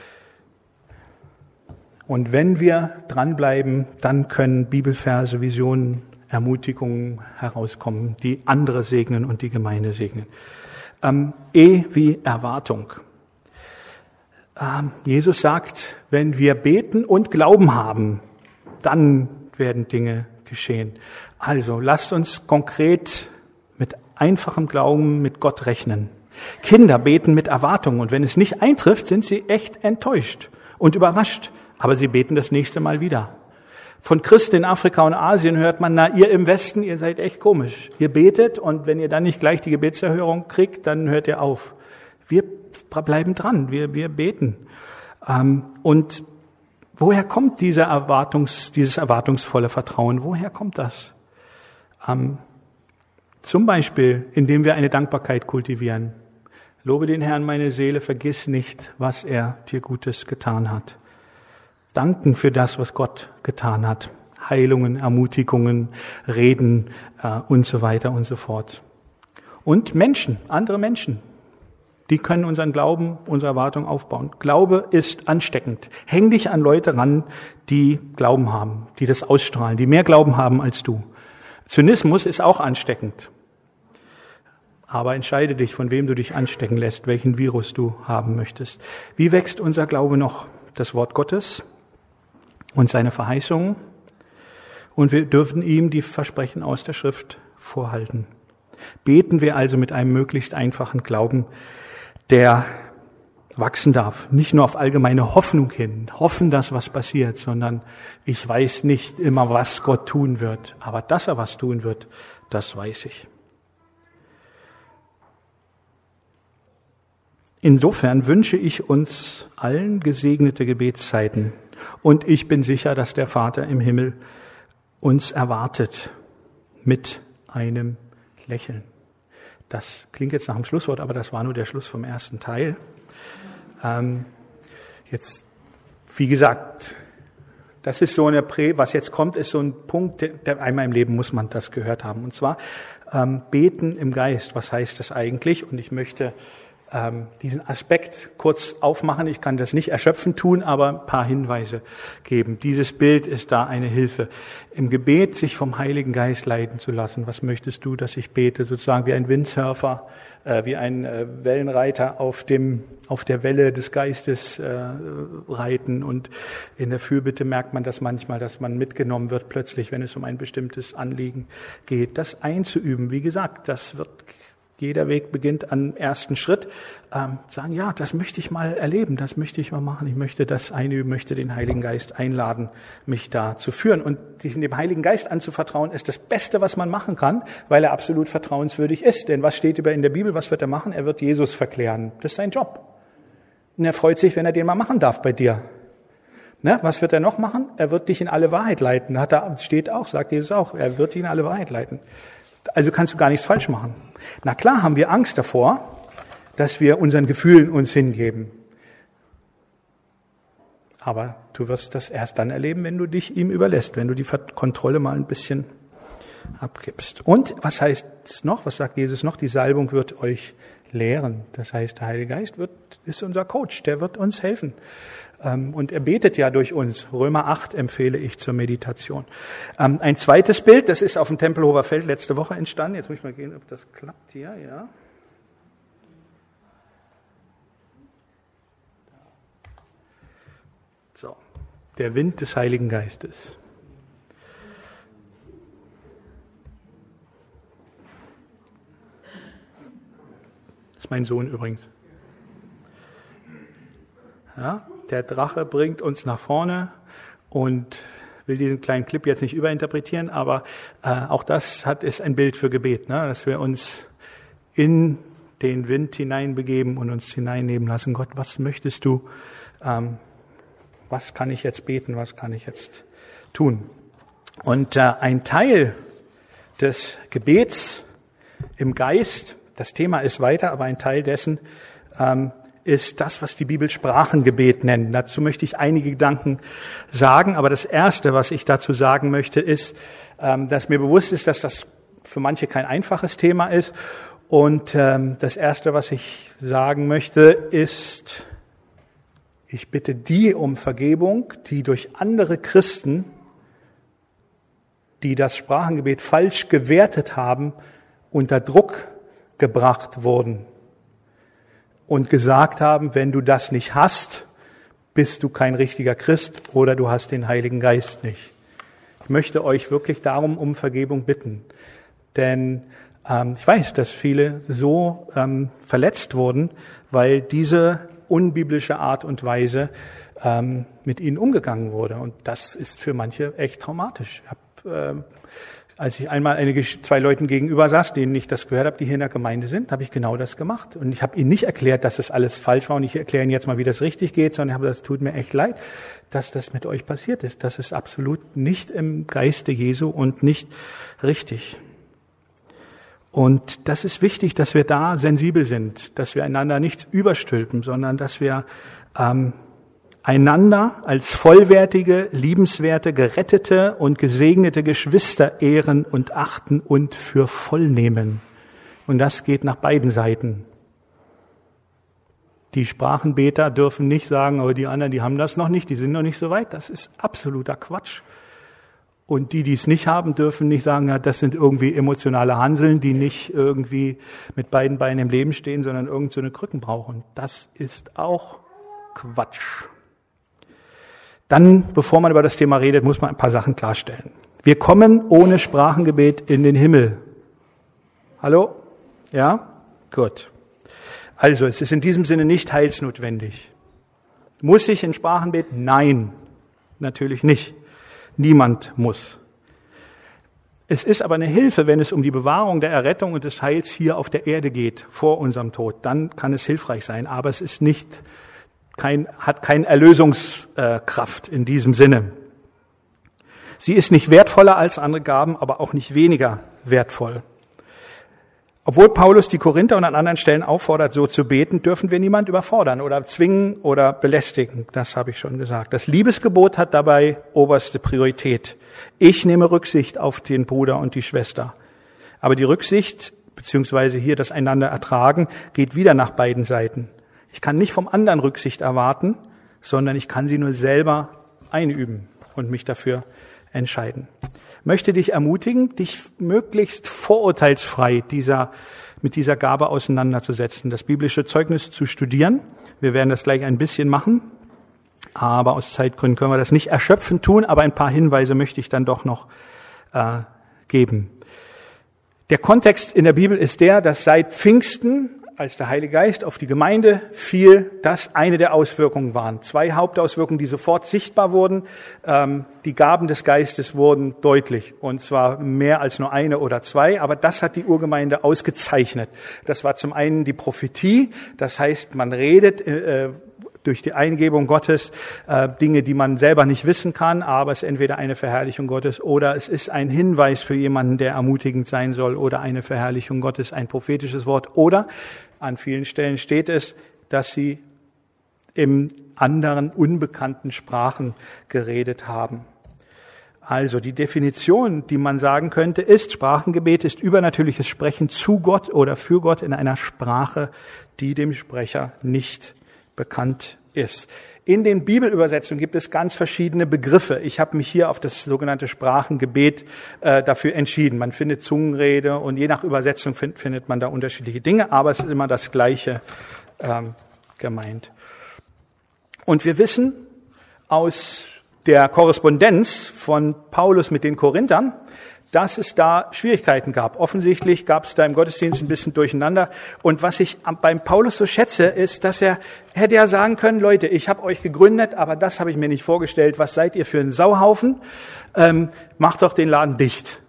A: Und wenn wir dranbleiben, dann können Bibelverse, Visionen, Ermutigungen herauskommen, die andere segnen und die Gemeinde segnen. Wie Erwartung. Jesus sagt, wenn wir beten und Glauben haben, dann werden Dinge geschehen. Also lasst uns konkret mit einfachem Glauben mit Gott rechnen. Kinder beten mit Erwartung und wenn es nicht eintrifft, sind sie echt enttäuscht und überrascht. Aber sie beten das nächste Mal wieder. Von Christen in Afrika und Asien hört man, na, ihr im Westen, ihr seid echt komisch. Ihr betet und wenn ihr dann nicht gleich die Gebetserhörung kriegt, dann hört ihr auf. Wir bleiben dran, wir beten. Und woher kommt dieses erwartungsvolle Vertrauen? Woher kommt das? Zum Beispiel, indem wir eine Dankbarkeit kultivieren. Lobe den Herrn, meine Seele, vergiss nicht, was er dir Gutes getan hat. Danken für das, was Gott getan hat. Heilungen, Ermutigungen, Reden und so weiter und so fort. Und Menschen, andere Menschen, die können unseren Glauben, unsere Erwartung aufbauen. Glaube ist ansteckend. Häng dich an Leute ran, die Glauben haben, die das ausstrahlen, die mehr Glauben haben als du. Zynismus ist auch ansteckend. Aber entscheide dich, von wem du dich anstecken lässt, welchen Virus du haben möchtest. Wie wächst unser Glaube noch? Das Wort Gottes und seine Verheißungen. Und wir dürfen ihm die Versprechen aus der Schrift vorhalten. Beten wir also mit einem möglichst einfachen Glauben, der wachsen darf. Nicht nur auf allgemeine Hoffnung hin, hoffen, dass was passiert, sondern ich weiß nicht immer, was Gott tun wird. Aber dass er was tun wird, das weiß ich. Insofern wünsche ich uns allen gesegnete Gebetszeiten. Und ich bin sicher, dass der Vater im Himmel uns erwartet mit einem Lächeln. Das klingt jetzt nach dem Schlusswort, aber das war nur der Schluss vom ersten Teil. Jetzt, wie gesagt, das ist so was jetzt kommt, ist so ein Punkt, der einmal im Leben muss man das gehört haben. Und zwar Beten im Geist. Was heißt das eigentlich? Und ich möchte diesen Aspekt kurz aufmachen. Ich kann das nicht erschöpfend tun, aber ein paar Hinweise geben. Dieses Bild ist da eine Hilfe. Im Gebet sich vom Heiligen Geist leiten zu lassen. Was möchtest du, dass ich bete? Sozusagen wie ein Windsurfer, wie ein Wellenreiter auf der Welle des Geistes reiten. Und in der Fürbitte merkt man das manchmal, dass man mitgenommen wird plötzlich, wenn es um ein bestimmtes Anliegen geht. Das einzuüben, wie gesagt, jeder Weg beginnt am ersten Schritt. Sagen, ja, das möchte ich mal erleben, das möchte ich mal machen. Ich möchte das einüben, möchte den Heiligen Geist einladen, mich da zu führen. Und sich in dem Heiligen Geist anzuvertrauen, ist das Beste, was man machen kann, weil er absolut vertrauenswürdig ist. Denn was steht in der Bibel? Was wird er machen? Er wird Jesus verklären. Das ist sein Job. Und er freut sich, wenn er den mal machen darf bei dir. Ne? Was wird er noch machen? Er wird dich in alle Wahrheit leiten. Sagt Jesus auch, er wird dich in alle Wahrheit leiten. Also kannst du gar nichts falsch machen. Na klar haben wir Angst davor, dass wir unseren Gefühlen uns hingeben. Aber du wirst das erst dann erleben, wenn du dich ihm überlässt, wenn du die Kontrolle mal ein bisschen abgibst. Und was heißt es noch? Was sagt Jesus noch? Die Salbung wird euch lehren. Das heißt, der Heilige Geist ist unser Coach, der wird uns helfen. Und er betet ja durch uns. Römer 8 empfehle ich zur Meditation. Ein zweites Bild, das ist auf dem Tempelhofer Feld letzte Woche entstanden. Jetzt muss ich mal gehen, ob das klappt hier, ja. So, der Wind des Heiligen Geistes. Das ist mein Sohn übrigens. Ja, der Drache bringt uns nach vorne und will diesen kleinen Clip jetzt nicht überinterpretieren, aber auch das ist ein Bild für Gebet, ne? Dass wir uns in den Wind hineinbegeben und uns hineinnehmen lassen. Gott, was möchtest du? Was kann ich jetzt beten? Was kann ich jetzt tun? Und ein Teil des Gebets im Geist, das Thema ist weiter, aber ein Teil dessen ist das, was die Bibel Sprachengebet nennt. Dazu möchte ich einige Gedanken sagen, aber das Erste, was ich dazu sagen möchte, ist, dass mir bewusst ist, dass das für manche kein einfaches Thema ist. Und das Erste, was ich sagen möchte, ist, ich bitte die um Vergebung, die durch andere Christen, die das Sprachengebet falsch gewertet haben, unter Druck gebracht wurden. Und gesagt haben, wenn du das nicht hast, bist du kein richtiger Christ oder du hast den Heiligen Geist nicht. Ich möchte euch wirklich darum um Vergebung bitten. Denn ich weiß, dass viele so verletzt wurden, weil diese unbiblische Art und Weise mit ihnen umgegangen wurde. Und das ist für manche echt traumatisch. Als ich einmal zwei Leuten gegenüber saß, denen ich das gehört habe, die hier in der Gemeinde sind, habe ich genau das gemacht. Und ich habe ihnen nicht erklärt, dass das alles falsch war und ich erkläre ihnen jetzt mal, wie das richtig geht, sondern ich habe gesagt, es tut mir echt leid, dass das mit euch passiert ist. Das ist absolut nicht im Geiste Jesu und nicht richtig. Und das ist wichtig, dass wir da sensibel sind, dass wir einander nichts überstülpen, sondern dass wir einander als vollwertige, liebenswerte, gerettete und gesegnete Geschwister ehren und achten und für voll nehmen. Und das geht nach beiden Seiten. Die Sprachenbeter dürfen nicht sagen, aber die anderen, die haben das noch nicht, die sind noch nicht so weit. Das ist absoluter Quatsch. Und die es nicht haben, dürfen nicht sagen, ja, das sind irgendwie emotionale Hanseln, die nicht irgendwie mit beiden Beinen im Leben stehen, sondern irgend so eine Krücken brauchen. Das ist auch Quatsch. Dann, bevor man über das Thema redet, muss man ein paar Sachen klarstellen. Wir kommen ohne Sprachengebet in den Himmel. Hallo? Ja? Gut. Also, es ist in diesem Sinne nicht heilsnotwendig. Muss ich in Sprachen beten? Nein, natürlich nicht. Niemand muss. Es ist aber eine Hilfe, wenn es um die Bewahrung der Errettung und des Heils hier auf der Erde geht, vor unserem Tod. Dann kann es hilfreich sein, aber es ist hat keine Erlösungskraft in diesem Sinne. Sie ist nicht wertvoller als andere Gaben, aber auch nicht weniger wertvoll. Obwohl Paulus die Korinther und an anderen Stellen auffordert, so zu beten, dürfen wir niemand überfordern oder zwingen oder belästigen. Das habe ich schon gesagt. Das Liebesgebot hat dabei oberste Priorität. Ich nehme Rücksicht auf den Bruder und die Schwester. Aber die Rücksicht, beziehungsweise hier das einander ertragen, geht wieder nach beiden Seiten. Ich kann nicht vom anderen Rücksicht erwarten, sondern ich kann sie nur selber einüben und mich dafür entscheiden. Ich möchte dich ermutigen, dich möglichst vorurteilsfrei mit dieser Gabe auseinanderzusetzen, das biblische Zeugnis zu studieren. Wir werden das gleich ein bisschen machen, aber aus Zeitgründen können wir das nicht erschöpfend tun, aber ein paar Hinweise möchte ich dann doch noch geben. Der Kontext in der Bibel ist der, dass seit Pfingsten, als der Heilige Geist auf die Gemeinde fiel, das eine der Auswirkungen waren. Zwei Hauptauswirkungen, die sofort sichtbar wurden. Die Gaben des Geistes wurden deutlich, und zwar mehr als nur eine oder zwei, aber das hat die Urgemeinde ausgezeichnet. Das war zum einen die Prophetie, das heißt, man redet durch die Eingebung Gottes Dinge, die man selber nicht wissen kann, aber es ist entweder eine Verherrlichung Gottes oder es ist ein Hinweis für jemanden, der ermutigend sein soll, oder eine Verherrlichung Gottes, ein prophetisches Wort, oder an vielen Stellen steht es, dass sie in anderen unbekannten Sprachen geredet haben. Also die Definition, die man sagen könnte, ist, Sprachengebet ist übernatürliches Sprechen zu Gott oder für Gott in einer Sprache, die dem Sprecher nicht bekannt ist. In den Bibelübersetzungen gibt es ganz verschiedene Begriffe. Ich habe mich hier auf das sogenannte Sprachengebet dafür entschieden. Man findet Zungenrede und je nach Übersetzung findet man da unterschiedliche Dinge, aber es ist immer das Gleiche gemeint. Und wir wissen aus der Korrespondenz von Paulus mit den Korinthern, dass es da Schwierigkeiten gab. Offensichtlich gab es da im Gottesdienst ein bisschen Durcheinander. Und was ich beim Paulus so schätze, ist, dass er hätte ja sagen können, Leute, ich habe euch gegründet, aber das habe ich mir nicht vorgestellt. Was seid ihr für ein Sauhaufen? Macht doch den Laden dicht.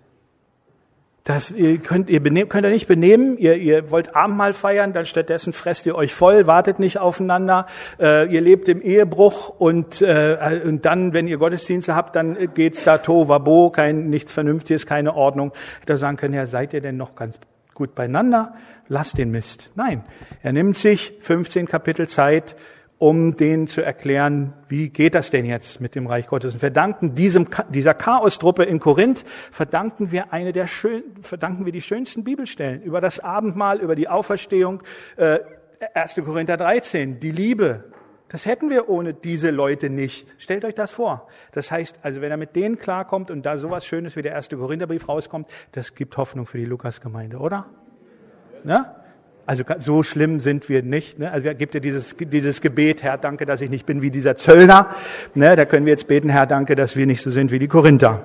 A: Ihr könnt ihr nicht benehmen, ihr wollt Abendmahl feiern, dann stattdessen fresst ihr euch voll, wartet nicht aufeinander, ihr lebt im Ehebruch und dann, wenn ihr Gottesdienste habt, dann geht's da tohuwabo, nichts Vernünftiges, keine Ordnung. Da sagen können, ja, seid ihr denn noch ganz gut beieinander? Lasst den Mist. Nein, er nimmt sich 15 Kapitel Zeit, um denen zu erklären, wie geht das denn jetzt mit dem Reich Gottes. Und verdanken dieser Chaostruppe in Korinth, verdanken wir die schönsten Bibelstellen über das Abendmahl, über die Auferstehung, 1. Korinther 13, die Liebe. Das hätten wir ohne diese Leute nicht. Stellt euch das vor. Das heißt, also wenn er mit denen klarkommt und da sowas Schönes wie der 1. Korintherbrief rauskommt, das gibt Hoffnung für die Lukasgemeinde, oder? Ja? Also so schlimm sind wir nicht. Ne? Also gibt ja dieses Gebet, Herr, danke, dass ich nicht bin wie dieser Zöllner. Ne? Da können wir jetzt beten, Herr, danke, dass wir nicht so sind wie die Korinther.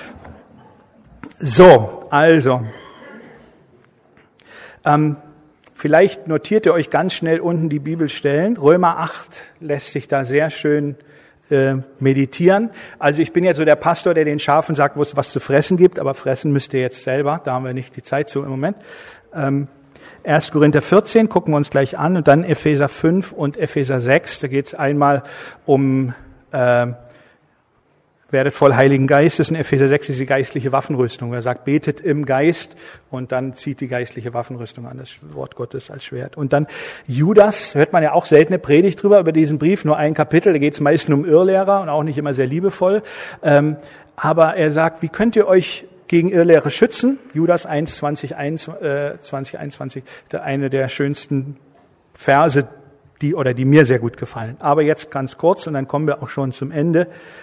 A: So, also. Vielleicht notiert ihr euch ganz schnell unten die Bibelstellen. Römer 8 lässt sich da sehr schön meditieren. Also ich bin ja so der Pastor, der den Schafen sagt, wo es was zu fressen gibt, aber fressen müsst ihr jetzt selber. Da haben wir nicht die Zeit zu im Moment. 1. Korinther 14 gucken wir uns gleich an und dann Epheser 5 und Epheser 6. Da geht es einmal um werdet voll Heiligen Geistes. In Epheser 6 ist die geistliche Waffenrüstung. Er sagt, betet im Geist und dann zieht die geistliche Waffenrüstung an, das Wort Gottes als Schwert. Und dann Judas, hört man ja auch seltene Predigt drüber, über diesen Brief, nur ein Kapitel, da geht es meist nur um Irrlehrer und auch nicht immer sehr liebevoll. Aber er sagt, wie könnt ihr euch gegen Irrlehre schützen? Judas 1, 2021, eine der schönsten Verse, die mir sehr gut gefallen. Aber jetzt ganz kurz und dann kommen wir auch schon zum Ende.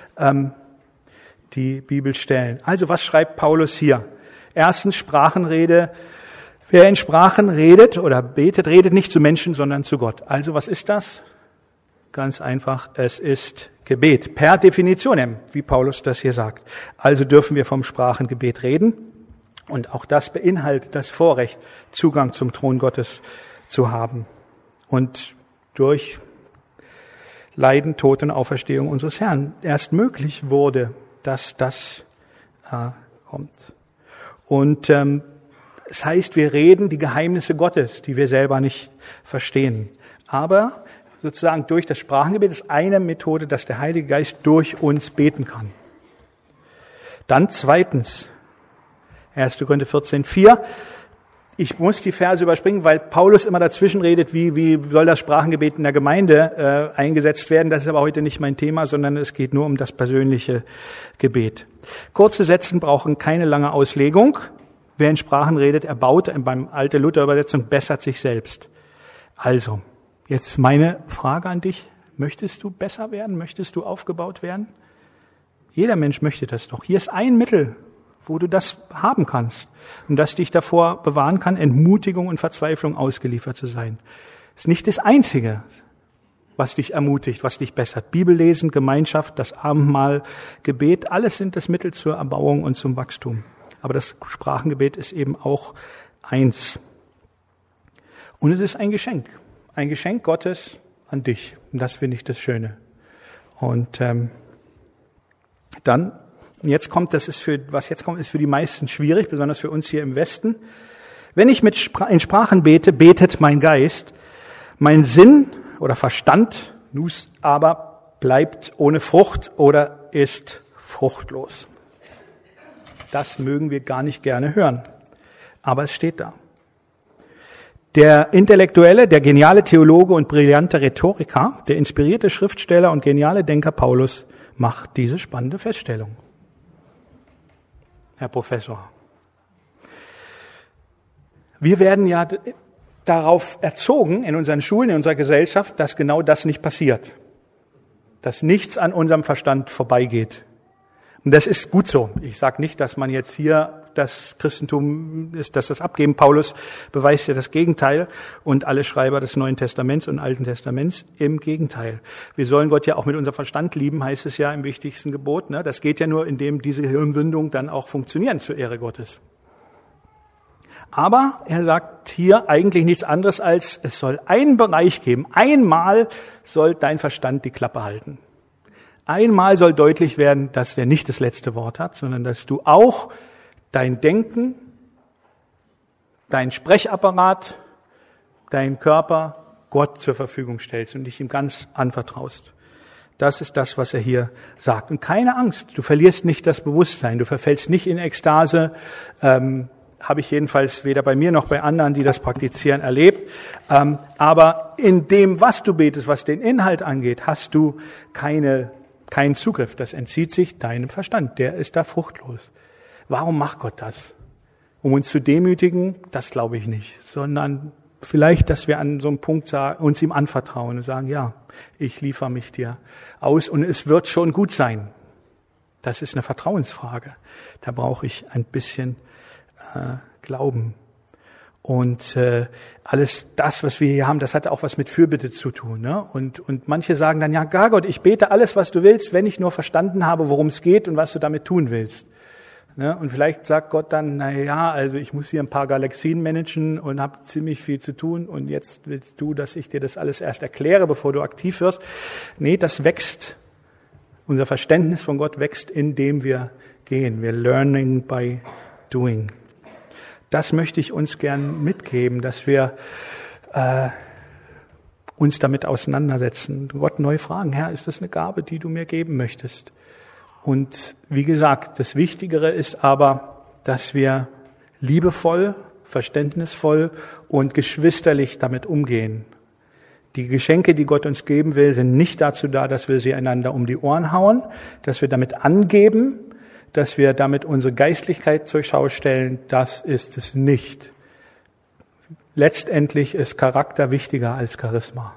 A: Die Bibelstellen. Also was schreibt Paulus hier? Erstens Sprachenrede. Wer in Sprachen redet oder betet, redet nicht zu Menschen, sondern zu Gott. Also was ist das? Ganz einfach, es ist Gebet. Per Definition, wie Paulus das hier sagt. Also dürfen wir vom Sprachengebet reden. Und auch das beinhaltet das Vorrecht, Zugang zum Thron Gottes zu haben. Und durch Leiden, Tod und Auferstehung unseres Herrn erst möglich wurde, dass das kommt. Und es heißt, wir reden die Geheimnisse Gottes, die wir selber nicht verstehen. Aber sozusagen durch das Sprachengebet ist eine Methode, dass der Heilige Geist durch uns beten kann. Dann zweitens, 1. Korinther 14,4. Ich muss die Verse überspringen, weil Paulus immer dazwischen redet, wie soll das Sprachengebet in der Gemeinde eingesetzt werden. Das ist aber heute nicht mein Thema, sondern es geht nur um das persönliche Gebet. Kurze Sätze brauchen keine lange Auslegung. Wer in Sprachen redet, erbaut, beim alte Luther-Übersetzung, bessert sich selbst. Also, jetzt meine Frage an dich. Möchtest du besser werden? Möchtest du aufgebaut werden? Jeder Mensch möchte das doch. Hier ist ein Mittel, wo du das haben kannst und das dich davor bewahren kann, Entmutigung und Verzweiflung ausgeliefert zu sein. Das ist nicht das Einzige, was dich ermutigt, was dich bessert. Bibellesen, Gemeinschaft, das Abendmahl, Gebet, alles sind das Mittel zur Erbauung und zum Wachstum. Aber das Sprachengebet ist eben auch eins. Und es ist ein Geschenk Gottes an dich. Und das finde ich das Schöne. Und dann jetzt kommt, ist für die meisten schwierig, besonders für uns hier im Westen. Wenn ich in Sprachen bete, betet mein Geist, mein Sinn oder Verstand, Nus aber bleibt ohne Frucht oder ist fruchtlos. Das mögen wir gar nicht gerne hören, aber es steht da. Der Intellektuelle, der geniale Theologe und brillante Rhetoriker, der inspirierte Schriftsteller und geniale Denker Paulus macht diese spannende Feststellung. Herr Professor. Wir werden ja darauf erzogen in unseren Schulen, in unserer Gesellschaft, dass genau das nicht passiert. Dass nichts an unserem Verstand vorbeigeht. Und das ist gut so. Ich sage nicht, dass man jetzt hier das Christentum ist, dass das abgeben. Paulus beweist ja das Gegenteil und alle Schreiber des Neuen Testaments und Alten Testaments im Gegenteil. Wir sollen Gott ja auch mit unserem Verstand lieben, heißt es ja im wichtigsten Gebot. Ne? Das geht ja nur, indem diese Hirnwindungen dann auch funktionieren zur Ehre Gottes. Aber er sagt hier eigentlich nichts anderes als, es soll einen Bereich geben. Einmal soll dein Verstand die Klappe halten. Einmal soll deutlich werden, dass der nicht das letzte Wort hat, sondern dass du auch dein Denken, dein Sprechapparat, dein Körper Gott zur Verfügung stellst und dich ihm ganz anvertraust. Das ist das, was er hier sagt. Und keine Angst, du verlierst nicht das Bewusstsein, du verfällst nicht in Ekstase, habe ich jedenfalls weder bei mir noch bei anderen, die das praktizieren, erlebt. Aber in dem, was du betest, was den Inhalt angeht, hast du keinen Zugriff. Das entzieht sich deinem Verstand, der ist da fruchtlos. Warum macht Gott das? Um uns zu demütigen? Das glaube ich nicht. Sondern vielleicht, dass wir an so einem Punkt uns ihm anvertrauen und sagen, ja, ich liefere mich dir aus und es wird schon gut sein. Das ist eine Vertrauensfrage. Da brauche ich ein bisschen Glauben. Und alles das, was wir hier haben, das hat auch was mit Fürbitte zu tun. Ne? Und manche sagen dann, ja, Gott, ich bete alles, was du willst, wenn ich nur verstanden habe, worum es geht und was du damit tun willst. Ne? Und vielleicht sagt Gott dann, also ich muss hier ein paar Galaxien managen und habe ziemlich viel zu tun und jetzt willst du, dass ich dir das alles erst erkläre, bevor du aktiv wirst. Nee, das wächst. Unser Verständnis von Gott wächst, indem wir gehen. Wir learning by doing. Das möchte ich uns gern mitgeben, dass wir uns damit auseinandersetzen. Gott neu fragen, Herr, ist das eine Gabe, die du mir geben möchtest? Und wie gesagt, das Wichtigere ist aber, dass wir liebevoll, verständnisvoll und geschwisterlich damit umgehen. Die Geschenke, die Gott uns geben will, sind nicht dazu da, dass wir sie einander um die Ohren hauen, dass wir damit angeben, dass wir damit unsere Geistlichkeit zur Schau stellen. Das ist es nicht. Letztendlich ist Charakter wichtiger als Charisma.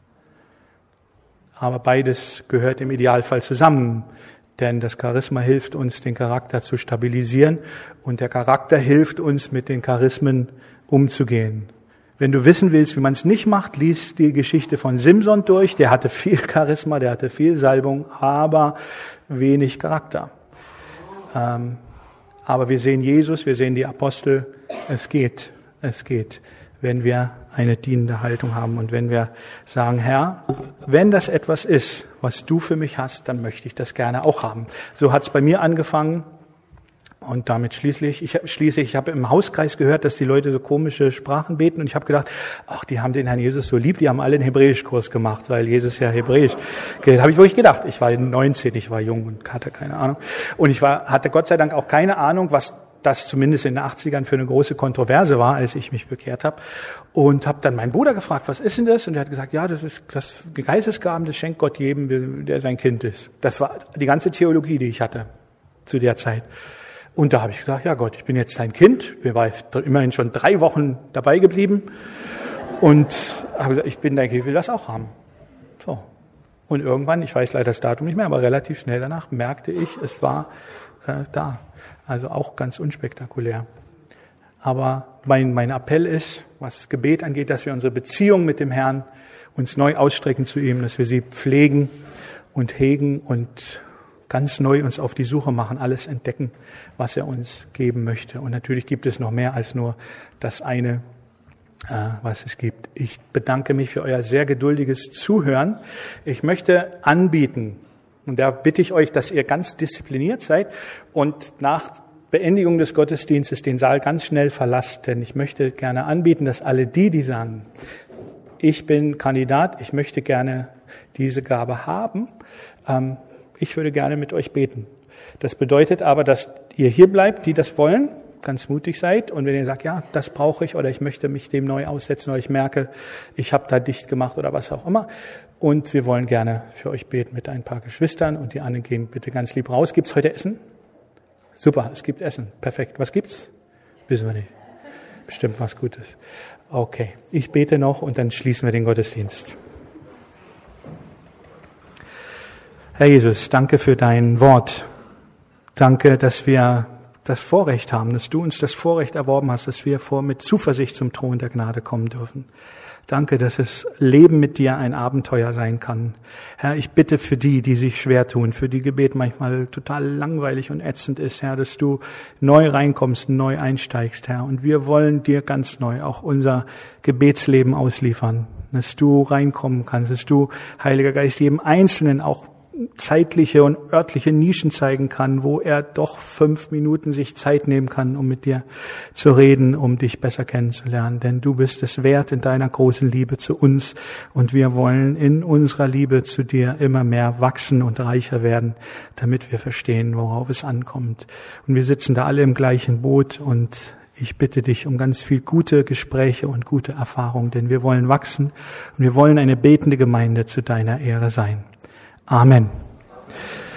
A: Aber beides gehört im Idealfall zusammen. Denn das Charisma hilft uns, den Charakter zu stabilisieren. Und der Charakter hilft uns, mit den Charismen umzugehen. Wenn du wissen willst, wie man es nicht macht, lies die Geschichte von Simson durch. Der hatte viel Charisma, der hatte viel Salbung, aber wenig Charakter. Aber wir sehen Jesus, wir sehen die Apostel. Es geht, wenn wir eine dienende Haltung haben und wenn wir sagen, Herr, wenn das etwas ist, was du für mich hast, dann möchte ich das gerne auch haben. So hat es bei mir angefangen. Und damit schließlich, ich habe im Hauskreis gehört, dass die Leute so komische Sprachen beten und ich habe gedacht, ach, die haben den Herrn Jesus so lieb, die haben alle einen Hebräischkurs gemacht, weil Jesus ja Hebräisch geredet. Habe ich wirklich gedacht. Ich war 19, ich war jung und hatte keine Ahnung. Und hatte Gott sei Dank auch keine Ahnung, was das zumindest in den 80ern für eine große Kontroverse war, als ich mich bekehrt habe. Und habe dann meinen Bruder gefragt, was ist denn das? Und er hat gesagt, ja, das ist das Geistesgaben, das schenkt Gott jedem, der sein Kind ist. Das war die ganze Theologie, die ich hatte zu der Zeit. Und da habe ich gesagt, ja Gott, ich bin jetzt dein Kind. Ich war immerhin schon 3 Wochen dabei geblieben. Und habe gesagt, ich bin dein Kind, ich will das auch haben. So. Und irgendwann, ich weiß leider das Datum nicht mehr, aber relativ schnell danach merkte ich, es war da. Also auch ganz unspektakulär. Aber mein Appell ist, was Gebet angeht, dass wir unsere Beziehung mit dem Herrn uns neu ausstrecken zu ihm, dass wir sie pflegen und hegen und ganz neu uns auf die Suche machen, alles entdecken, was er uns geben möchte. Und natürlich gibt es noch mehr als nur das eine, was es gibt. Ich bedanke mich für euer sehr geduldiges Zuhören. Ich möchte anbieten, und da bitte ich euch, dass ihr ganz diszipliniert seid und nach Beendigung des Gottesdienstes den Saal ganz schnell verlasst. Denn ich möchte gerne anbieten, dass alle die sagen, ich bin Kandidat, ich möchte gerne diese Gabe haben, ich würde gerne mit euch beten. Das bedeutet aber, dass ihr hier bleibt, die das wollen, ganz mutig seid. Und wenn ihr sagt, ja, das brauche ich oder ich möchte mich dem neu aussetzen oder ich merke, ich habe da dicht gemacht oder was auch immer. Und wir wollen gerne für euch beten mit ein paar Geschwistern und die anderen gehen bitte ganz lieb raus. Gibt's heute Essen? Super, es gibt Essen. Perfekt. Was gibt's? Wissen wir nicht. Bestimmt was Gutes. Okay, ich bete noch und dann schließen wir den Gottesdienst. Herr Jesus, danke für dein Wort. Danke, dass wir das Vorrecht haben, dass du uns das Vorrecht erworben hast, dass wir mit Zuversicht zum Thron der Gnade kommen dürfen. Danke, dass es Leben mit dir ein Abenteuer sein kann. Herr, ich bitte für die sich schwer tun, für die Gebet manchmal total langweilig und ätzend ist, Herr, dass du neu reinkommst, neu einsteigst, Herr. Und wir wollen dir ganz neu auch unser Gebetsleben ausliefern, dass du reinkommen kannst, dass du, Heiliger Geist, jedem Einzelnen auch zeitliche und örtliche Nischen zeigen kann, wo er doch 5 Minuten sich Zeit nehmen kann, um mit dir zu reden, um dich besser kennenzulernen. Denn du bist es wert in deiner großen Liebe zu uns und wir wollen in unserer Liebe zu dir immer mehr wachsen und reicher werden, damit wir verstehen, worauf es ankommt. Und wir sitzen da alle im gleichen Boot und ich bitte dich um ganz viel gute Gespräche und gute Erfahrung, denn wir wollen wachsen und wir wollen eine betende Gemeinde zu deiner Ehre sein. Amen.